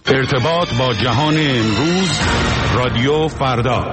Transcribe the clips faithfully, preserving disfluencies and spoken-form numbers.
ارتباط با جهان امروز، رادیو فردا.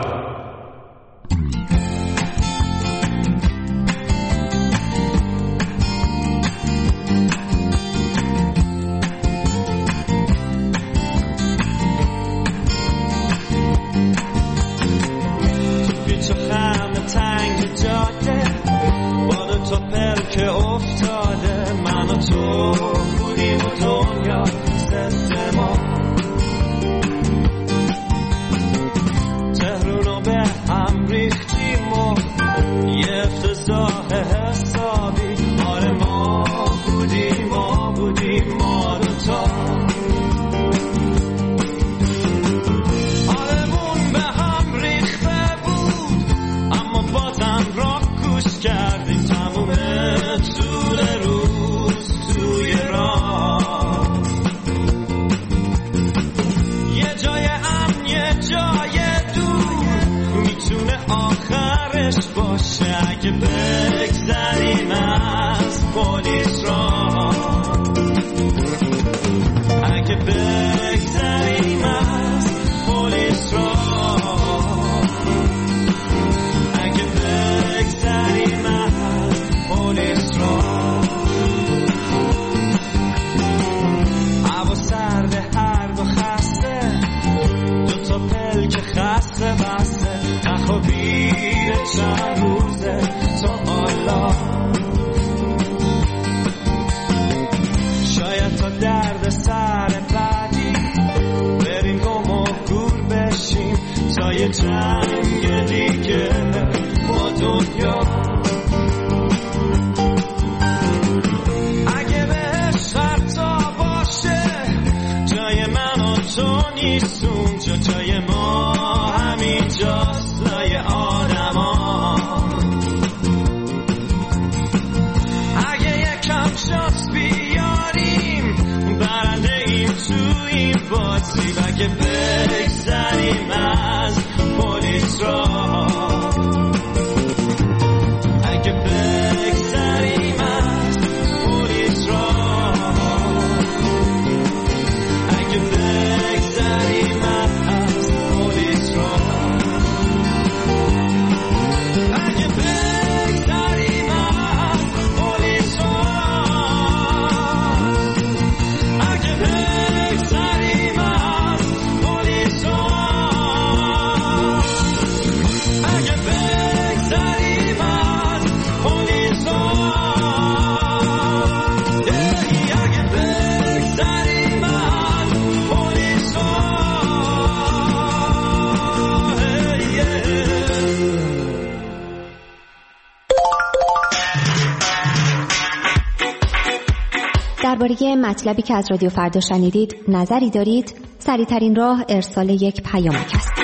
درباره مطلبی که از رادیو فردا شنیدید نظری دارید؟ سریع‌ترین راه ارسال یک پیامک است.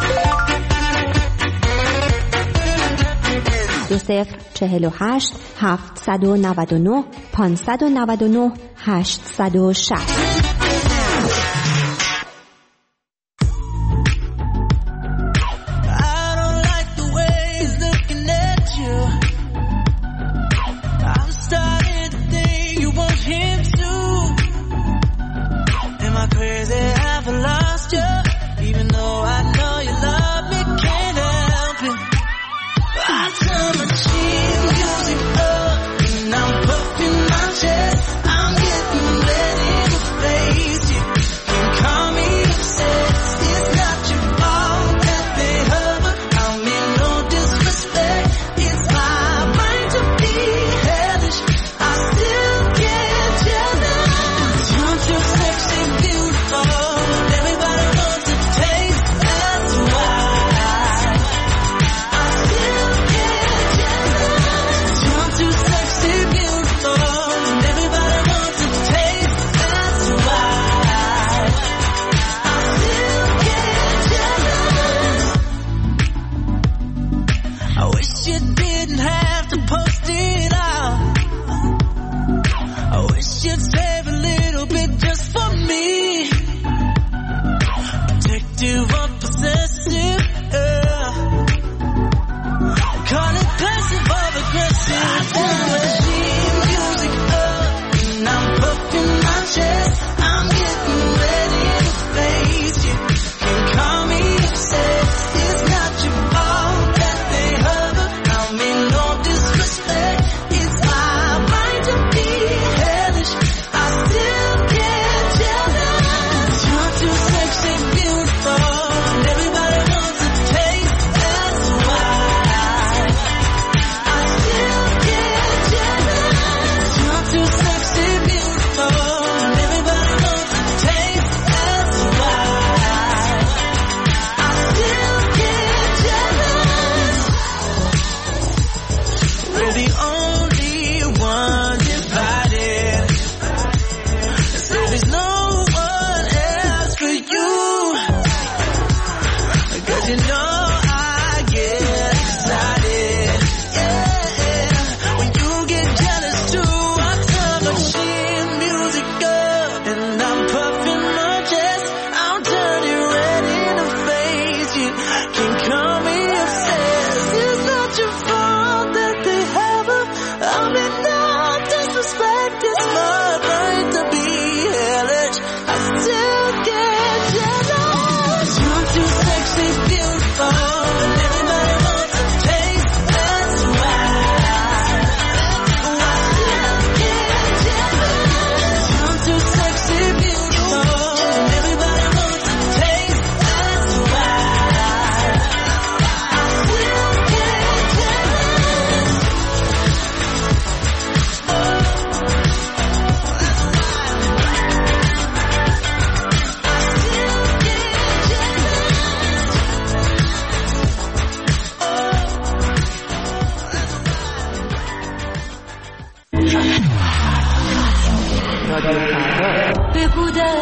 دو صفر چهل و هشت هفتصد و نود و نه پانصد و نود و نه هشتصد و شصت.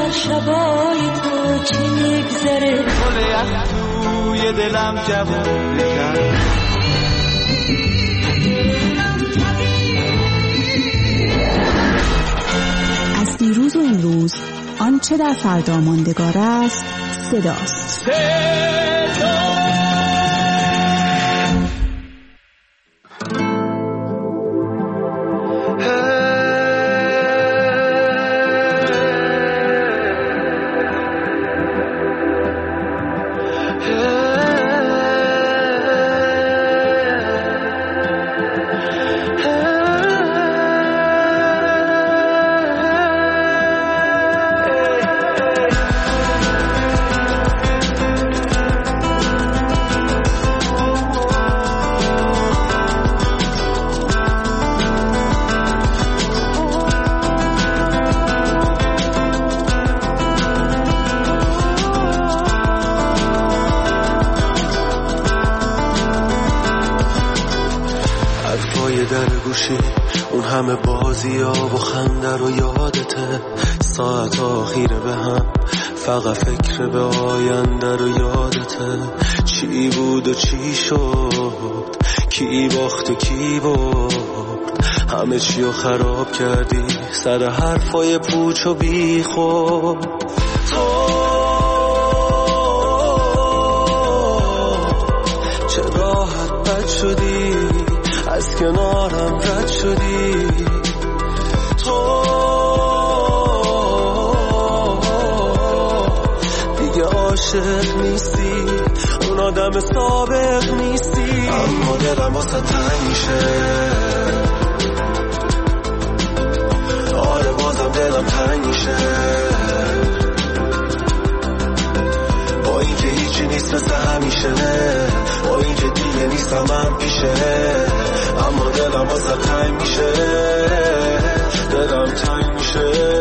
از شبای تو چی میگذره گل یخ توی دلم جوونه کرد از دیروز و امروز آنچه در فردا ماندگار است صداست. صدا اون همه بازی ها و خنده رو یادته ساعت آخیره به هم فقط فکر به آینده رو یادته چی بود و چی شد کی باخت و کی برد همه چی رو خراب کردی سر حرفای پوچ و بی خود تو چه راحت بد شدی از کنارم رد شدی تو دیگه عاشق نیستی اون آدم سابق نیستی اما دلم واسه تنگ میشه آره بازم دلم تنگ میشه با اینکه هیچی نیست مثل همیشه با اینکه دیگه نیستم من پیشه اما دلم واسه تنگ میشه دلم تنگ میشه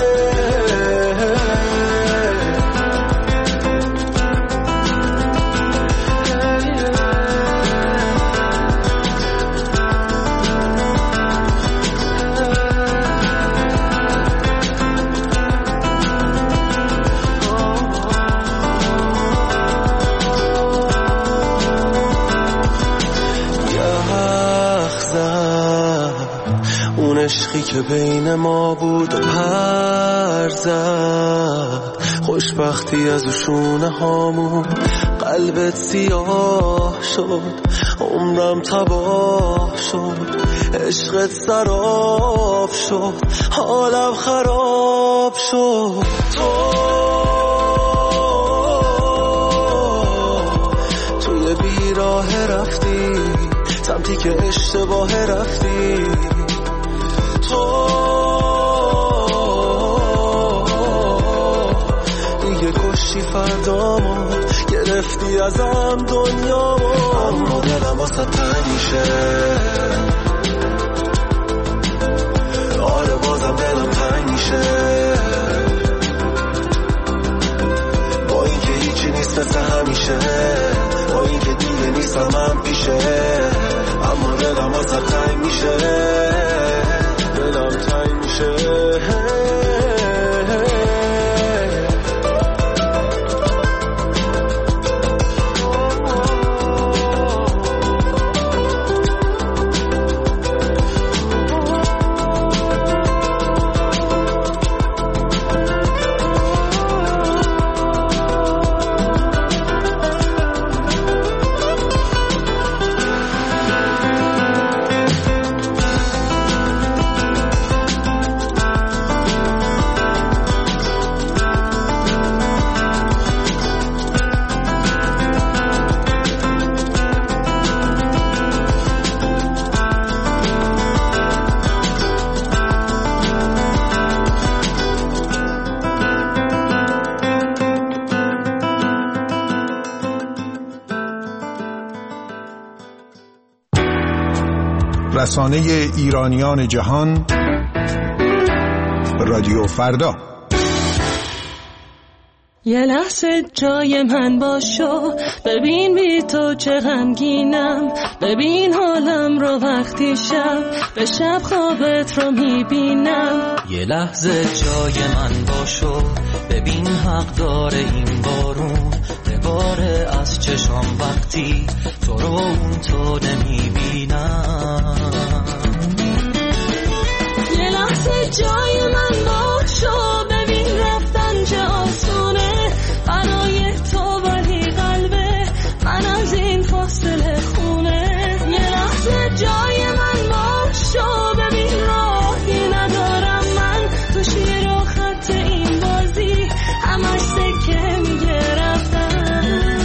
عشقی که بین ما بود و پر زد خوشبختی از شونه هامون قلبت سیاه شد عمرم تباه شد عشقت سراب شد حالم خراب شد تو توی بیراه رفتی سمتی که اشتباه رفتی تو دیگه کشتی فردامو گرفتی ازم دنیامو اما دلم واسه تنگ میشه آره بازم دلم تنگ میشه با اینکه هیچی نیست مثل همیشه با اینکه دیگه نیستم من پیشه اما دلم واسه تنگ میشه دلم تنگ میشه رسانه ایرانیان جهان رادیو فردا. یه لحظه جای من باشو، ببین بی تو چه غمگینم، ببین حالم رو وقتی شب به شب خوابت رو میبینم. یه لحظه جای من باشو، حق داره این بارون بباره از چشام وقتی تو رو اون تو نمیبینم. یه لحظه جای من باشو، ببین رفتن چه آسونه برای تو، ولی قلبه من از این فاصله خونه. یه لحظه جای من باشو، ببین راهی ندارم من تو شیر و خط این بازی، همش سکه میگه رفتن.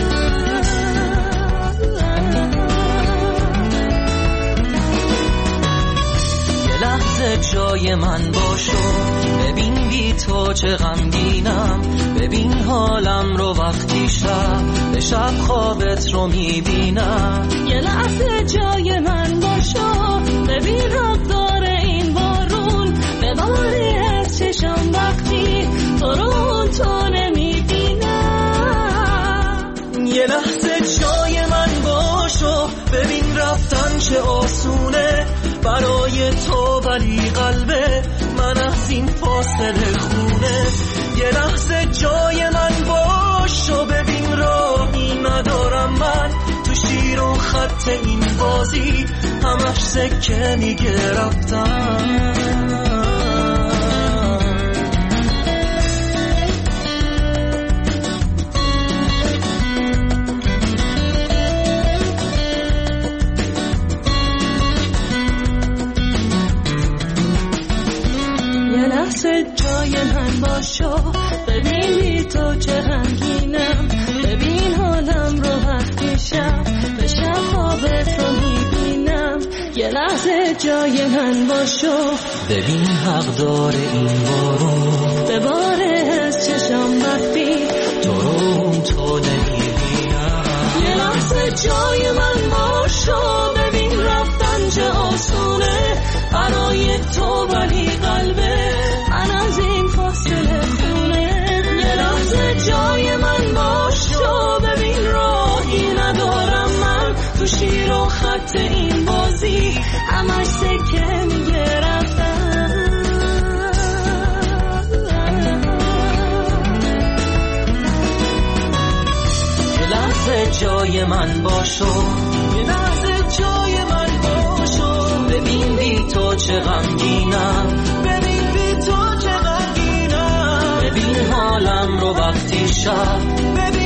یه لحظه جای من باشو، ببین بی تو چه غمگینم، ببین حالم رو وقتی شب به شب خوابت رو میبینم. یه لحظه جای من باشو، ببین حق داره این بارون بباره از چشم وقتی تو رو تو نمیبینم. یه لحظه جای من باشو، ببین رفتن چه آسونه برای تو، ولی قلبه من از این فاصله خونه. یه لحظه جای من باشو، ببین راهی ندارم من تو شیر و خط این بازی، همش سکه میگه رفتن. جای من باشو، ببین بی تو چه غمگینم، ببین حالم رو وقتی شب به شب خوابت رو میبینم. یه لحظه جای من باشو، ببین حق داره این بارون بباره از چشم وقتی تو رو تو نمیبینم. یه لحظه جای من باشو، ببین رفتن چه آسونه برای تو، ولی قلبه من از این فاصله خونه. یه لحظه جای من باشو، ببین راهی ندارم من تو شیر و خط این بازی، همش سکه میگه رفتن. یه لحظه جای من باشو، یه لحظه جای من باشو، ببین بی تو چه غمگینم، ببین بی تو چه غمگینم، ببین حالم رو وقتی شب، ببین